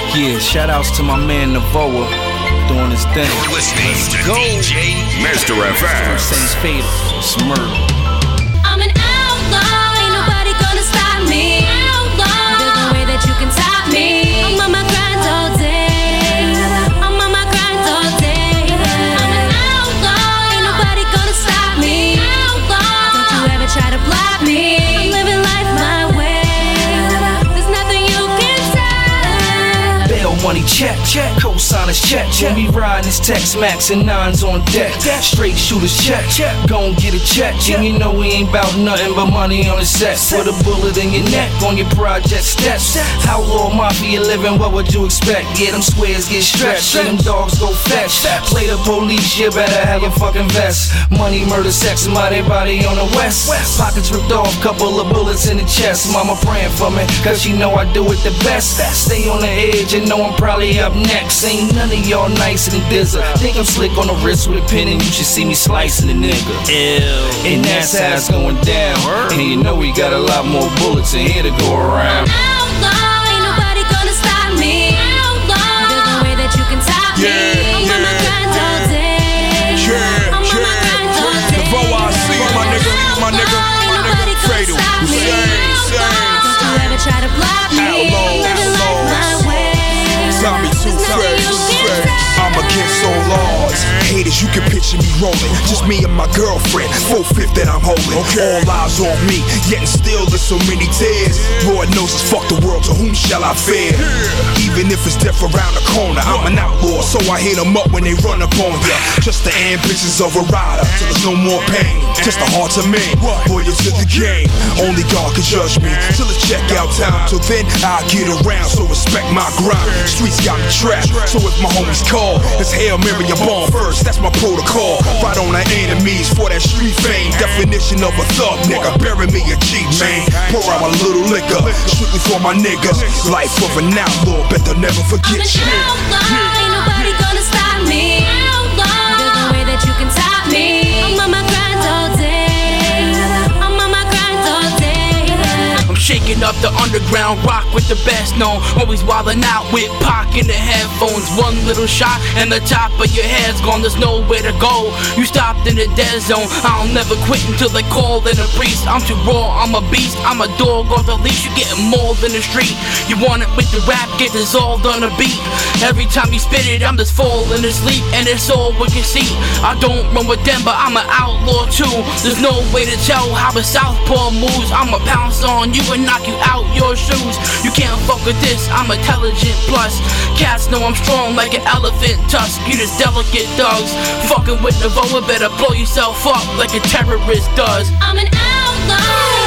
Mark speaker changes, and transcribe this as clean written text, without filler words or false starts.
Speaker 1: Yeah, shout outs to my man Navoa doing his thing.
Speaker 2: You're listening to
Speaker 1: Go.
Speaker 2: DJ Mr. FX.
Speaker 1: Saints Fatal, it's murder.
Speaker 3: I'm an outlaw, ain't nobody gonna stop me. Outlaw, there's no way that you can top me. I'm on my grind all day. I'm on my grind all day. I'm an outlaw, ain't nobody gonna stop me. Outlaw, don't you ever try to block me. I'm living life my way. There's nothing you can say.
Speaker 1: Bail money check, co-signers check. When we riding this Tex-Max and nines on deck. Straight shooters check, gon' get a check. And you know we ain't bout nothing but money on the set. Put a bullet in your neck on your project steps. Outlaw mafia living, what would you expect? Yeah, them squares get stretched and them dogs go fetch. Play the police, you better have your fucking vest. Money, murder, sex, and body on the west. Pockets ripped off, couple of bullets in the chest. Mama praying for me, cause she know I do it the best. Stay on the edge and know I'm probably up next. Ain't none of y'all nicer than Dizza. Think I'm slick on the wrist with a pin and you should see me slicing a nigga. Ew. And that's how it's going down. And you know we got a lot more bullets in here to go around.
Speaker 3: Outlaw, ain't nobody gonna stop me. Outlaw, there's no way that you can top me. I'm on my grind all day. I'm on my grind all day.
Speaker 4: Navoa, I see you, my nigga. Fatal.
Speaker 3: Don't you ever try to block me. I'm living life my way.
Speaker 4: Tommy Two Fresh. I'm against all laws. Haters, you can picture me rolling. Just me and my girlfriend, 4/5 that I'm holding. All eyes on me, yet and still there's so many tears. Lord knows it's fuck the world, to whom shall I fear? Even if it's death around the corner, I'm an outlaw, so I hit them up when they run up on ya. Just the ambitions of a rider, till there's no more pain. Just the heart of man, loyal to the game. Only God can judge me, till it's checkout time. Till then, I'll get around, so respect my grind. Streets got me trapped, so if my homies call, it's Hail Mary and bomb first, that's my protocol. Fight on our enemies for that street fame. Definition of a thug nigga, bury me a G, man. Pour out a little liquor, strictly for my niggas. Life of an outlaw, bet they'll never forget you.
Speaker 3: I'm an outlaw, ain't nobody gonna stop me. Outlaw, there's no way that you can top me. I'm on my grind all day. I'm on my grind all day.
Speaker 5: I'm shaking up the underground, rock with the best known. Always wildin' out with Pac in the headphones. One little shot and the top of your head's gone, there's nowhere to go. You stopped in the dead zone, I'll never quit until they call in a priest. I'm too raw, I'm a beast, I'm a dog off the leash. You getting mauled in the street. You want it with the rap, get dissolved on a beat. Every time you spit it, I'm just falling asleep, and it's all we can see. I don't run with them, but I'm an outlaw too. There's no way to tell how a southpaw moves. I'ma pounce on you and knock you out your shoes. You can't fuck with this, I'm intelligent plus. Cats know I'm strong like an elephant tusk. You just delicate thugs. Fucking with Navoa, better blow yourself up like a terrorist does.
Speaker 3: I'm an outlaw.